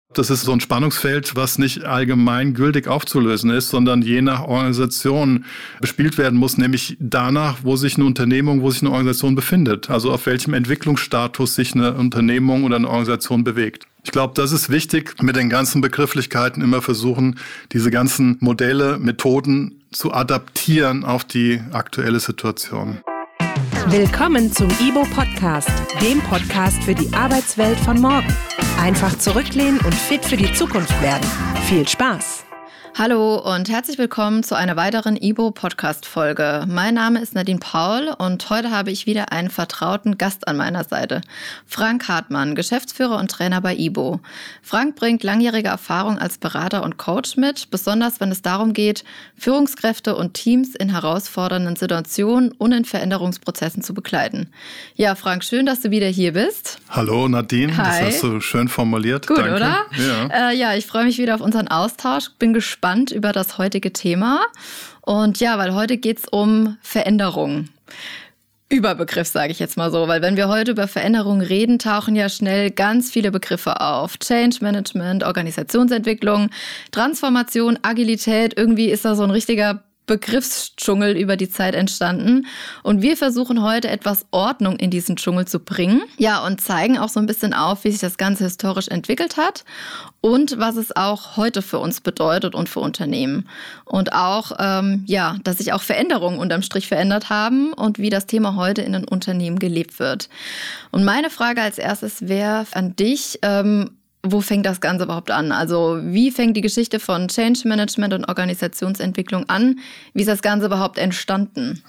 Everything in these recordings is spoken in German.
Das ist so ein Spannungsfeld, was nicht allgemeingültig aufzulösen ist, sondern je nach Organisation bespielt werden muss, nämlich danach, wo sich eine Unternehmung, wo sich eine Organisation befindet. Also auf welchem Entwicklungsstatus sich eine Unternehmung oder eine Organisation bewegt. Ich glaube, das ist wichtig, mit den ganzen Begrifflichkeiten immer versuchen, diese ganzen Modelle, Methoden zu adaptieren auf die aktuelle Situation. Willkommen zum IBO-Podcast, dem Podcast für die Arbeitswelt von morgen. Einfach zurücklehnen und fit für die Zukunft werden. Viel Spaß! Hallo und herzlich willkommen zu einer weiteren IBO-Podcast-Folge. Mein Name ist Nadine Paul und heute habe ich wieder einen vertrauten Gast an meiner Seite. Frank Hartmann, Geschäftsführer und Trainer bei IBO. Frank bringt langjährige Erfahrung als Berater und Coach mit, besonders wenn es darum geht, Führungskräfte und Teams in herausfordernden Situationen und in Veränderungsprozessen zu begleiten. Ja, Frank, schön, dass du wieder hier bist. Hallo Nadine, Hi. Das hast du schön formuliert. Gut, danke. Oder? Ja. Ich freue mich wieder auf unseren Austausch. Bin gespannt über das heutige Thema. Und ja, weil heute geht es um Veränderung. Überbegriff, sage ich jetzt mal so, weil wenn wir heute über Veränderung reden, tauchen ja schnell ganz viele Begriffe auf. Change Management, Organisationsentwicklung, Transformation, Agilität. Irgendwie ist da so ein richtiger Begriffsdschungel über die Zeit entstanden. Und wir versuchen heute etwas Ordnung in diesen Dschungel zu bringen. Ja, und zeigen auch so ein bisschen auf, wie sich das Ganze historisch entwickelt hat und was es auch heute für uns bedeutet und für Unternehmen. Und auch, dass sich auch Veränderungen unterm Strich verändert haben und wie das Thema heute in den Unternehmen gelebt wird. Und meine Frage als erstes wäre an dich, wo fängt das Ganze überhaupt an? Also wie fängt die Geschichte von Change Management und Organisationsentwicklung an? Wie ist das Ganze überhaupt entstanden?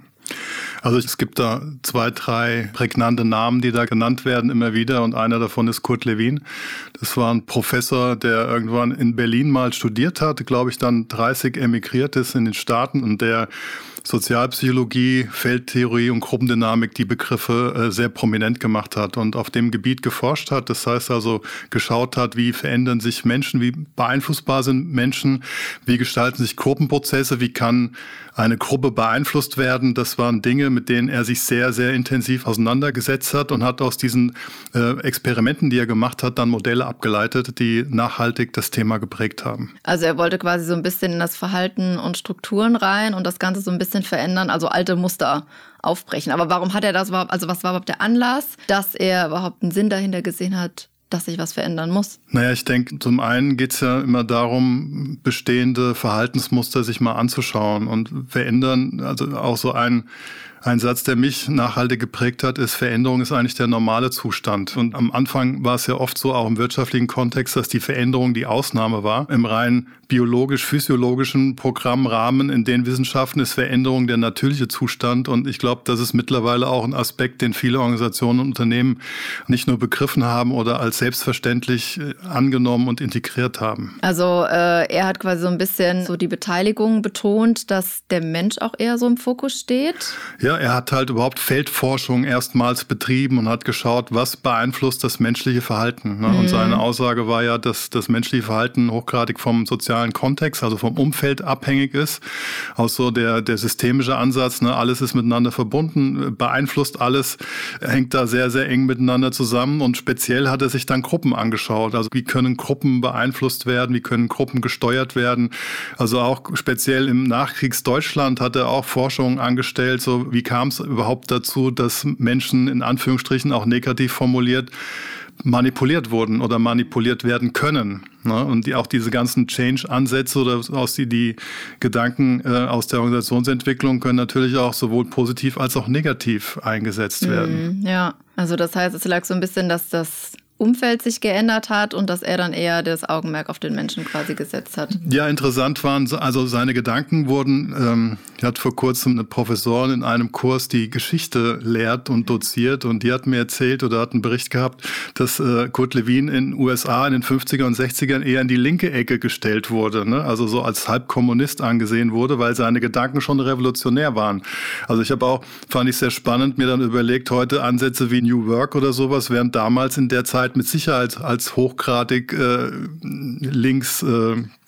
Also es gibt da 2, 3 prägnante Namen, die da genannt werden immer wieder und einer davon ist Kurt Lewin. Das war ein Professor, der irgendwann in Berlin mal studiert hat, glaube ich dann 30 emigriert ist in den Staaten und der Sozialpsychologie, Feldtheorie und Gruppendynamik die Begriffe sehr prominent gemacht hat und auf dem Gebiet geforscht hat. Das heißt also geschaut hat, wie verändern sich Menschen, wie beeinflussbar sind Menschen, wie gestalten sich Gruppenprozesse, wie kann eine Gruppe beeinflusst werden. Das waren Dinge, mit denen er sich sehr, sehr intensiv auseinandergesetzt hat und hat aus diesen Experimenten, die er gemacht hat, dann Modelle abgeleitet, die nachhaltig das Thema geprägt haben. Also er wollte quasi so ein bisschen in das Verhalten und Strukturen rein und das Ganze so ein bisschen verändern, also alte Muster aufbrechen. Aber warum hat er das überhaupt, also was war überhaupt der Anlass, dass er überhaupt einen Sinn dahinter gesehen hat, dass sich was verändern muss? Naja, ich denke, zum einen geht es ja immer darum, bestehende Verhaltensmuster sich mal anzuschauen und verändern. Also auch so ein Satz, der mich nachhaltig geprägt hat, ist, Veränderung ist eigentlich der normale Zustand. Und am Anfang war es ja oft so, auch im wirtschaftlichen Kontext, dass die Veränderung die Ausnahme war. Im rein biologisch-physiologischen Programmrahmen in den Wissenschaften ist Veränderung der natürliche Zustand. Und ich glaube, das ist mittlerweile auch ein Aspekt, den viele Organisationen und Unternehmen nicht nur begriffen haben oder als selbstverständlich angenommen und integriert haben. Also er hat quasi so ein bisschen so die Beteiligung betont, dass der Mensch auch eher so im Fokus steht. Ja, er hat halt überhaupt Feldforschung erstmals betrieben und hat geschaut, was beeinflusst das menschliche Verhalten. Ne? Und seine Aussage war ja, dass das menschliche Verhalten hochgradig vom sozialen Kontext, also vom Umfeld abhängig ist. Auch so der systemische Ansatz, ne? Alles ist miteinander verbunden, beeinflusst alles, hängt da sehr, sehr eng miteinander zusammen. Und speziell hat er sich dann Gruppen angeschaut. Also wie können Gruppen beeinflusst werden, wie können Gruppen gesteuert werden. Also auch speziell im Nachkriegsdeutschland hat er auch Forschungen angestellt, so wie kam es überhaupt dazu, dass Menschen in Anführungsstrichen auch negativ formuliert manipuliert wurden oder manipuliert werden können. Ne? Und auch diese ganzen Change-Ansätze oder die Gedanken aus der Organisationsentwicklung können natürlich auch sowohl positiv als auch negativ eingesetzt werden. Ja, also das heißt, es lag so ein bisschen, dass das Umfeld sich geändert hat und dass er dann eher das Augenmerk auf den Menschen quasi gesetzt hat. Ja, interessant waren, also seine Gedanken wurden, hat vor kurzem eine Professorin in einem Kurs, die Geschichte lehrt und doziert und die hat mir erzählt oder hat einen Bericht gehabt, dass Kurt Lewin in den USA in den 50er und 60ern eher in die linke Ecke gestellt wurde, ne? Also so als Halbkommunist angesehen wurde, weil seine Gedanken schon revolutionär waren. Also fand ich sehr spannend, mir dann überlegt, heute Ansätze wie New Work oder sowas wären damals in der Zeit mit Sicherheit als hochgradig links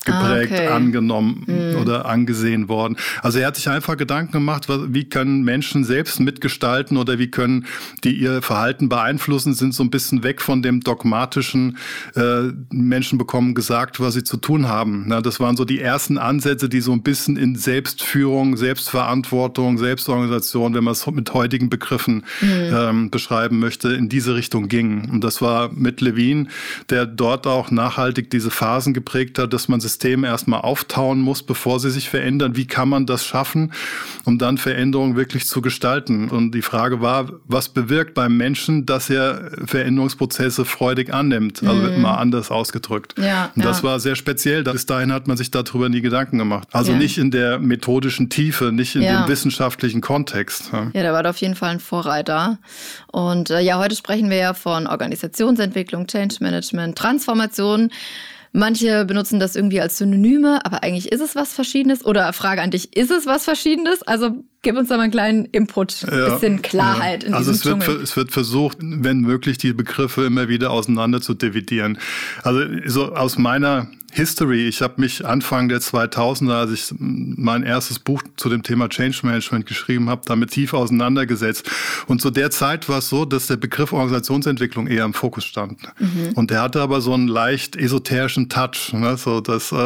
geprägt, angenommen oder angesehen worden. Also er hat sich einfach Gedanken gemacht, wie können Menschen selbst mitgestalten oder wie können die ihr Verhalten beeinflussen, sind so ein bisschen weg von dem dogmatischen, Menschen bekommen gesagt, was sie zu tun haben. Na, das waren so die ersten Ansätze, die so ein bisschen in Selbstführung, Selbstverantwortung, Selbstorganisation, wenn man es mit heutigen Begriffen beschreiben möchte, in diese Richtung gingen. Und das war mit Levine, der dort auch nachhaltig diese Phasen geprägt hat, dass man Systeme erstmal auftauen muss, bevor sie sich verändern. Wie kann man das schaffen, um dann Veränderungen wirklich zu gestalten? Und die Frage war, was bewirkt beim Menschen, dass er Veränderungsprozesse freudig annimmt? Also mal anders ausgedrückt. Ja, und das war sehr speziell. Bis dahin hat man sich darüber nie Gedanken gemacht. Also nicht in der methodischen Tiefe, nicht in dem wissenschaftlichen Kontext. Ja, da war da auf jeden Fall ein Vorreiter. Und heute sprechen wir ja von Organisationsentwicklung, Change Management, Transformation. Manche benutzen das irgendwie als Synonyme, aber eigentlich ist es was Verschiedenes. Oder Frage an dich, ist es was Verschiedenes? Also gib uns da mal einen kleinen Input, ein bisschen Klarheit in diesem Dschungel. Also es wird versucht, wenn möglich, die Begriffe immer wieder auseinander zu dividieren. Also so aus meiner History, ich habe mich Anfang der 2000er, als ich mein erstes Buch zu dem Thema Change Management geschrieben habe, damit tief auseinandergesetzt. Und zu der Zeit war es so, dass der Begriff Organisationsentwicklung eher im Fokus stand. Und der hatte aber so einen leicht esoterischen Touch, ne? So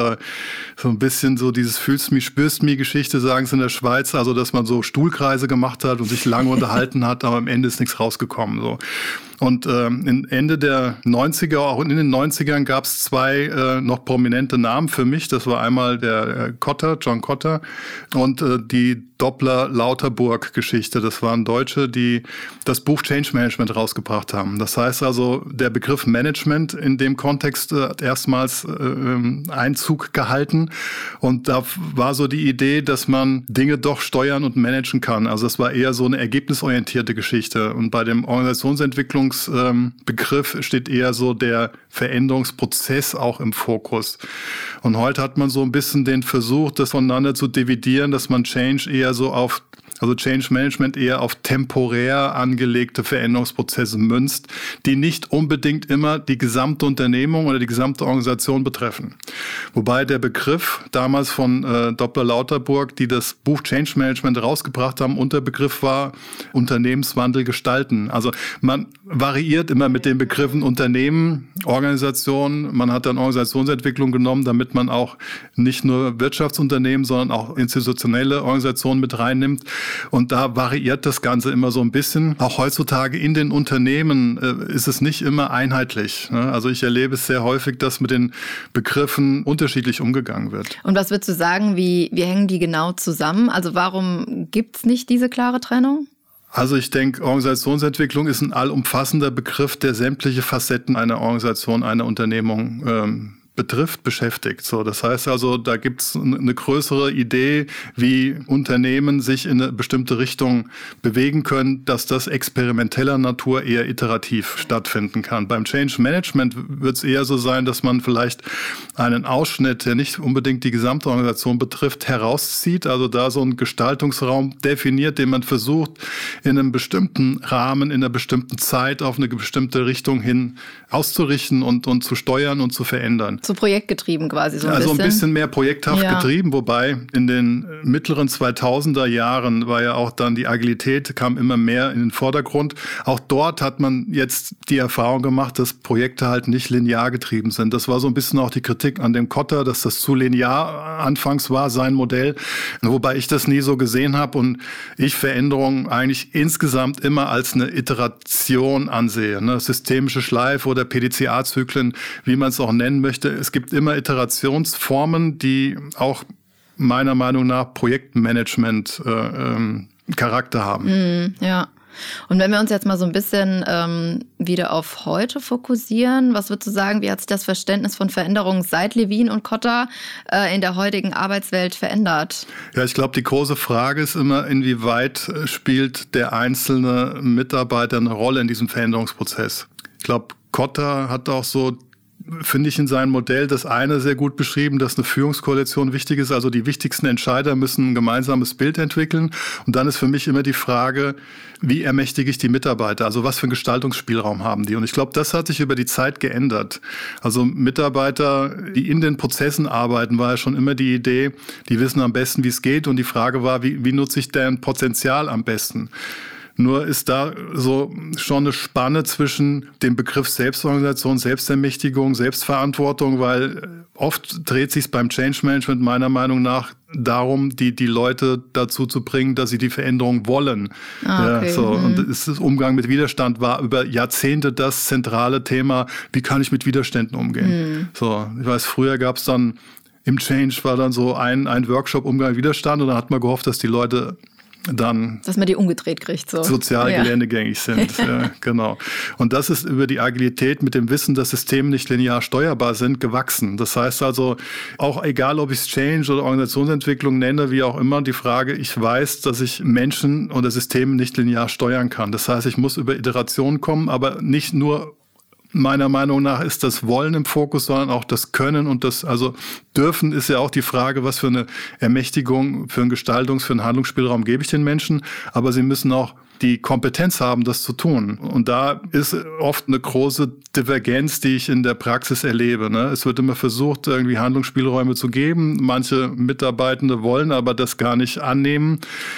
ein bisschen so dieses Fühlst mich, spürst mich Geschichte, sagen sie in der Schweiz, also dass man so Stuhlkreise gemacht hat und sich lange unterhalten hat, aber am Ende ist nichts rausgekommen. So. Und Ende der 90er, auch in den 90ern gab es zwei noch prominente Namen für mich. Das war einmal der John Kotter und die Doppler-Lauterburg-Geschichte. Das waren Deutsche, die das Buch Change Management rausgebracht haben. Das heißt also, der Begriff Management in dem Kontext hat erstmals Einzug gehalten. Und da war so die Idee, dass man Dinge doch steuern und managen kann. Also das war eher so eine ergebnisorientierte Geschichte. Und bei dem Organisationsentwicklungsbegriff steht eher so der Veränderungsprozess auch im Fokus. Und heute hat man so ein bisschen den Versuch, das voneinander zu dividieren, dass man Change Management eher auf temporär angelegte Veränderungsprozesse münzt, die nicht unbedingt immer die gesamte Unternehmung oder die gesamte Organisation betreffen. Wobei der Begriff damals von Doppler-Lauterburg, die das Buch Change Management rausgebracht haben, Unterbegriff war Unternehmenswandel gestalten. Also man variiert immer mit den Begriffen Unternehmen, Organisation. Man hat dann Organisationsentwicklung genommen, damit man auch nicht nur Wirtschaftsunternehmen, sondern auch institutionelle Organisationen mit reinnimmt. Und da variiert das Ganze immer so ein bisschen. Auch heutzutage in den Unternehmen ist es nicht immer einheitlich. Also ich erlebe es sehr häufig, dass mit den Begriffen unterschiedlich umgegangen wird. Und was würdest du sagen, wie hängen die genau zusammen? Also warum gibt es nicht diese klare Trennung? Also ich denke, Organisationsentwicklung ist ein allumfassender Begriff, der sämtliche Facetten einer Organisation, einer Unternehmung beschäftigt. So, das heißt also, da gibt es eine größere Idee, wie Unternehmen sich in eine bestimmte Richtung bewegen können, dass das experimenteller Natur eher iterativ stattfinden kann. Beim Change Management wird es eher so sein, dass man vielleicht einen Ausschnitt, der nicht unbedingt die gesamte Organisation betrifft, herauszieht, also da so einen Gestaltungsraum definiert, den man versucht, in einem bestimmten Rahmen, in einer bestimmten Zeit auf eine bestimmte Richtung hin auszurichten und zu steuern und zu verändern. So projektgetrieben quasi so ein bisschen. Also ein bisschen mehr projekthaft getrieben, wobei in den mittleren 2000er Jahren war ja auch dann die Agilität, kam immer mehr in den Vordergrund. Auch dort hat man jetzt die Erfahrung gemacht, dass Projekte halt nicht linear getrieben sind. Das war so ein bisschen auch die Kritik an dem Kotter, dass das zu linear anfangs war, sein Modell, wobei ich das nie so gesehen habe und ich Veränderungen eigentlich insgesamt immer als eine Iteration ansehe. Ne? Systemische Schleife oder PDCA-Zyklen, wie man es auch nennen möchte. Es gibt immer Iterationsformen, die auch meiner Meinung nach Projektmanagement Charakter haben. Ja. Und wenn wir uns jetzt mal so ein bisschen wieder auf heute fokussieren, was würdest du sagen, wie hat sich das Verständnis von Veränderungen seit Levine und Kotter in der heutigen Arbeitswelt verändert? Ja, ich glaube, die große Frage ist immer, inwieweit spielt der einzelne Mitarbeiter eine Rolle in diesem Veränderungsprozess? Ich glaube, Kotter hat auch so finde ich in seinem Modell das eine sehr gut beschrieben, dass eine Führungskoalition wichtig ist. Also die wichtigsten Entscheider müssen ein gemeinsames Bild entwickeln. Und dann ist für mich immer die Frage, wie ermächtige ich die Mitarbeiter? Also was für einen Gestaltungsspielraum haben die? Und ich glaube, das hat sich über die Zeit geändert. Also Mitarbeiter, die in den Prozessen arbeiten, war ja schon immer die Idee, die wissen am besten, wie es geht. Und die Frage war, wie nutze ich deren Potenzial am besten? Nur ist da so schon eine Spanne zwischen dem Begriff Selbstorganisation, Selbstermächtigung, Selbstverantwortung, weil oft dreht sich beim Change Management meiner Meinung nach darum, die Leute dazu zu bringen, dass sie die Veränderung wollen. Okay. Ja, so. Und das Umgang mit Widerstand war über Jahrzehnte das zentrale Thema, wie kann ich mit Widerständen umgehen. So, ich weiß, früher gab es dann im Change war dann so ein Workshop Umgang mit Widerstand und dann hat man gehofft, dass die Leute dann dass man die umgedreht kriegt, so sozial geländegängig sind. Ja, genau. Und das ist über die Agilität mit dem Wissen, dass Systeme nicht linear steuerbar sind, gewachsen. Das heißt also, auch egal, ob ich es Change oder Organisationsentwicklung nenne, wie auch immer, die Frage, ich weiß, dass ich Menschen oder Systeme nicht linear steuern kann. Das heißt, ich muss über Iterationen kommen, aber nicht nur meiner Meinung nach ist das Wollen im Fokus, sondern auch das Können und das, also Dürfen ist ja auch die Frage, was für eine Ermächtigung, für einen für einen Handlungsspielraum gebe ich den Menschen, aber sie müssen auch die Kompetenz haben, das zu tun. Und da ist oft eine große Divergenz, die ich in der Praxis erlebe. Ne? Es wird immer versucht, irgendwie Handlungsspielräume zu geben. Manche Mitarbeitende wollen aber das gar nicht annehmen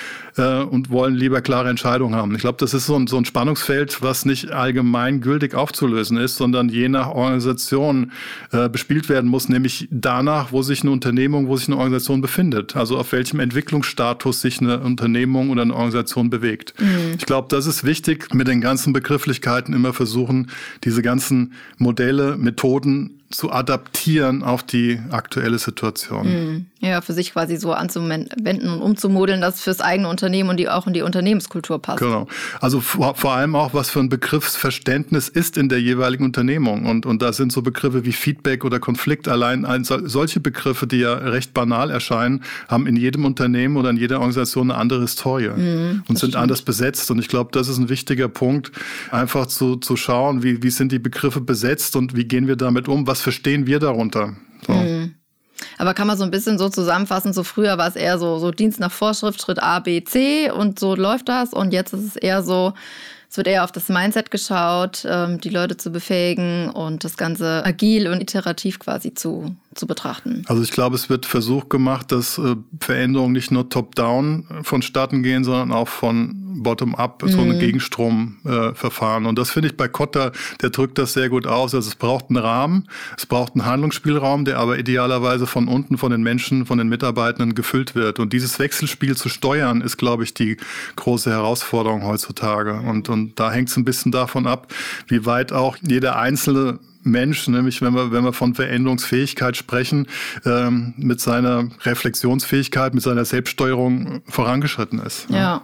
und wollen lieber klare Entscheidungen haben. Ich glaube, das ist so ein Spannungsfeld, was nicht allgemeingültig aufzulösen ist, sondern je nach Organisation bespielt werden muss, nämlich danach, wo sich eine Unternehmung, wo sich eine Organisation befindet. Also auf welchem Entwicklungsstatus sich eine Unternehmung oder eine Organisation bewegt. Ich glaube, das ist wichtig, mit den ganzen Begrifflichkeiten immer versuchen, diese ganzen Modelle, Methoden zu adaptieren auf die aktuelle Situation. Ja, für sich quasi so anzuwenden und umzumodeln, dass es fürs eigene Unternehmen und auch in die Unternehmenskultur passt. Genau. Also vor allem auch, was für ein Begriffsverständnis ist in der jeweiligen Unternehmung. Und da sind so Begriffe wie Feedback oder Konflikt allein. Solche Begriffe, die ja recht banal erscheinen, haben in jedem Unternehmen oder in jeder Organisation eine andere Historie und sind anders besetzt. Und ich glaube, das ist ein wichtiger Punkt, einfach zu schauen, wie sind die Begriffe besetzt und wie gehen wir damit um, was verstehen wir darunter. So. Aber kann man so ein bisschen so zusammenfassen, so früher war es eher so Dienst nach Vorschrift, Schritt A, B, C und so läuft das und jetzt ist es eher so, es wird eher auf das Mindset geschaut, die Leute zu befähigen und das Ganze agil und iterativ quasi zu betrachten. Also ich glaube, es wird Versuch gemacht, dass Veränderungen nicht nur top-down vonstatten gehen, sondern auch von bottom-up, so ein Gegenstromverfahren. Und das finde ich bei Kotter, der drückt das sehr gut aus. Also es braucht einen Rahmen, es braucht einen Handlungsspielraum, der aber idealerweise von unten, von den Menschen, von den Mitarbeitenden gefüllt wird. Und dieses Wechselspiel zu steuern, ist, glaube ich, die große Herausforderung heutzutage. Und da hängt es ein bisschen davon ab, wie weit auch jeder einzelne Mensch, nämlich wenn wir von Veränderungsfähigkeit sprechen, mit seiner Reflexionsfähigkeit, mit seiner Selbststeuerung vorangeschritten ist. Ja.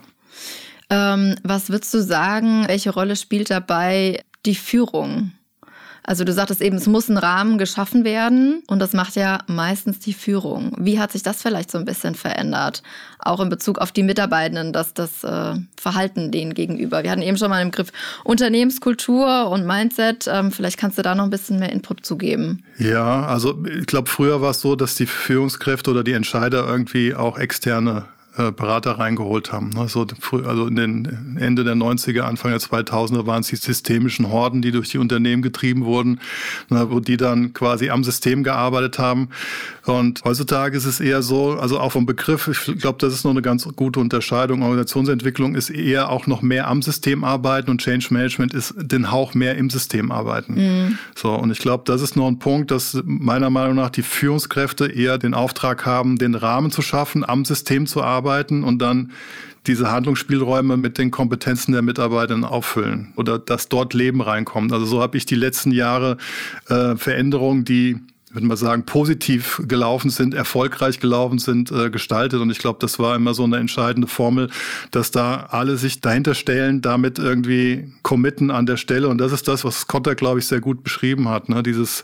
Was würdest du sagen, welche Rolle spielt dabei die Führung? Also du sagtest eben, es muss ein Rahmen geschaffen werden und das macht ja meistens die Führung. Wie hat sich das vielleicht so ein bisschen verändert? Auch in Bezug auf die Mitarbeitenden, das Verhalten denen gegenüber. Wir hatten eben schon mal den Begriff Unternehmenskultur und Mindset. Vielleicht kannst du da noch ein bisschen mehr Input zu geben. Ja, also ich glaube, früher war es so, dass die Führungskräfte oder die Entscheider irgendwie auch externe Berater reingeholt haben. Also in den Ende der 90er, Anfang der 2000er waren es die systemischen Horden, die durch die Unternehmen getrieben wurden, wo die dann quasi am System gearbeitet haben. Und heutzutage ist es eher so, also auch vom Begriff, ich glaube, das ist noch eine ganz gute Unterscheidung. Organisationsentwicklung ist eher auch noch mehr am System arbeiten und Change Management ist den Hauch mehr im System arbeiten. So, und ich glaube, das ist noch ein Punkt, dass meiner Meinung nach die Führungskräfte eher den Auftrag haben, den Rahmen zu schaffen, am System zu arbeiten und dann diese Handlungsspielräume mit den Kompetenzen der Mitarbeiter auffüllen oder dass dort Leben reinkommt. Also so habe ich die letzten Jahre Veränderungen, die, würde man sagen, positiv gelaufen sind, erfolgreich gelaufen sind, gestaltet. Und ich glaube, das war immer so eine entscheidende Formel, dass da alle sich dahinter stellen, damit irgendwie committen an der Stelle. Und das ist das, was Kotter, glaube ich, sehr gut beschrieben hat. Ne? Dieses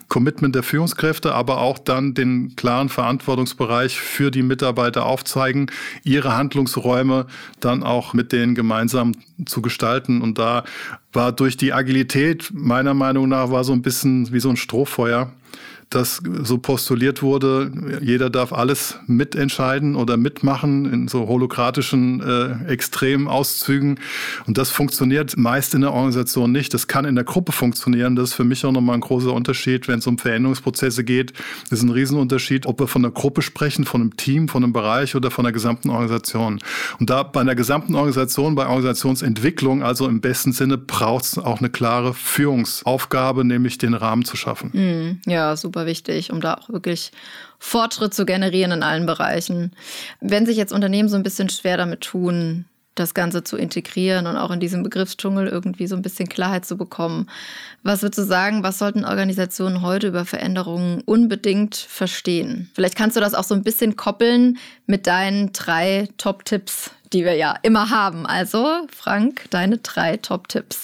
Commitment der Führungskräfte, aber auch dann den klaren Verantwortungsbereich für die Mitarbeiter aufzeigen, ihre Handlungsräume dann auch mit denen gemeinsam zu gestalten. Und da war durch die Agilität, meiner Meinung nach, war so ein bisschen wie so ein Strohfeuer, dass so postuliert wurde, jeder darf alles mitentscheiden oder mitmachen in so holokratischen Extremauszügen. Und das funktioniert meist in der Organisation nicht. Das kann in der Gruppe funktionieren. Das ist für mich auch nochmal ein großer Unterschied, wenn es um Veränderungsprozesse geht. Das ist ein Riesenunterschied, ob wir von einer Gruppe sprechen, von einem Team, von einem Bereich oder von der gesamten Organisation. Und da bei einer gesamten Organisation, bei Organisationsentwicklung, also im besten Sinne, braucht es auch eine klare Führungsaufgabe, nämlich den Rahmen zu schaffen. Ja, super wichtig, um da auch wirklich Fortschritt zu generieren in allen Bereichen. Wenn sich jetzt Unternehmen so ein bisschen schwer damit tun, das Ganze zu integrieren und auch in diesem Begriffsdschungel irgendwie so ein bisschen Klarheit zu bekommen, was würdest du sagen, was sollten Organisationen heute über Veränderungen unbedingt verstehen? Vielleicht kannst du das auch so ein bisschen koppeln mit deinen 3 Top-Tipps, die wir ja immer haben. Also, Frank, deine 3 Top-Tipps.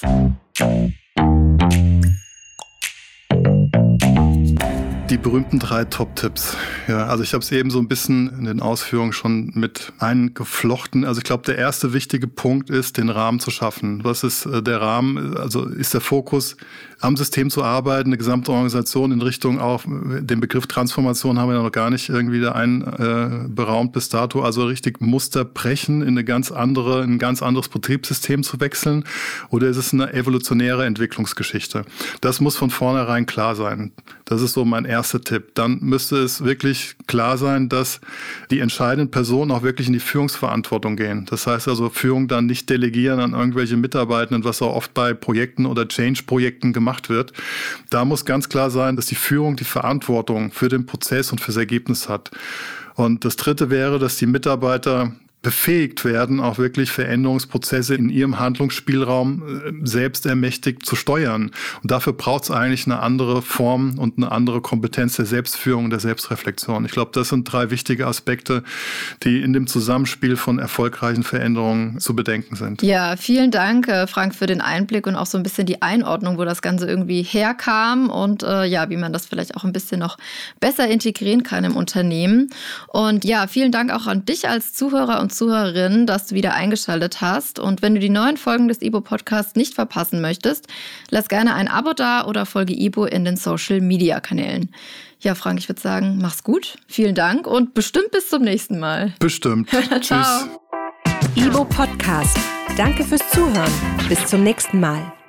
Die berühmten 3 Top-Tipps. Ja, also ich habe es eben so ein bisschen in den Ausführungen schon mit eingeflochten. Also ich glaube, der erste wichtige Punkt ist, den Rahmen zu schaffen. Was ist der Rahmen? Also ist der Fokus, am System zu arbeiten, eine gesamte Organisation in Richtung auch, den Begriff Transformation haben wir ja noch gar nicht irgendwie da beraumt bis dato, also richtig Muster brechen, in ein ganz anderes Betriebssystem zu wechseln, oder ist es eine evolutionäre Entwicklungsgeschichte? Das muss von vornherein klar sein. Das ist so mein erster Tipp. Dann müsste es wirklich klar sein, dass die entscheidenden Personen auch wirklich in die Führungsverantwortung gehen. Das heißt also, Führung dann nicht delegieren an irgendwelche Mitarbeitenden, was auch oft bei Projekten oder Change-Projekten gemacht wird. Da muss ganz klar sein, dass die Führung die Verantwortung für den Prozess und fürs Ergebnis hat. Und das Dritte wäre, dass die Mitarbeiter befähigt werden, auch wirklich Veränderungsprozesse in ihrem Handlungsspielraum selbst ermächtigt zu steuern. Und dafür braucht es eigentlich eine andere Form und eine andere Kompetenz der Selbstführung und der Selbstreflexion. Ich glaube, das sind 3 wichtige Aspekte, die in dem Zusammenspiel von erfolgreichen Veränderungen zu bedenken sind. Ja, vielen Dank, Frank, für den Einblick und auch so ein bisschen die Einordnung, wo das Ganze irgendwie herkam und wie man das vielleicht auch ein bisschen noch besser integrieren kann im Unternehmen. Und ja, vielen Dank auch an dich als Zuhörer und Zuhörerin, dass du wieder eingeschaltet hast. Und wenn du die neuen Folgen des IBO-Podcasts nicht verpassen möchtest, lass gerne ein Abo da oder folge IBO in den Social-Media-Kanälen. Ja, Frank, ich würde sagen, mach's gut. Vielen Dank und bestimmt bis zum nächsten Mal. Bestimmt. Tschüss. IBO-Podcast. Danke fürs Zuhören. Bis zum nächsten Mal.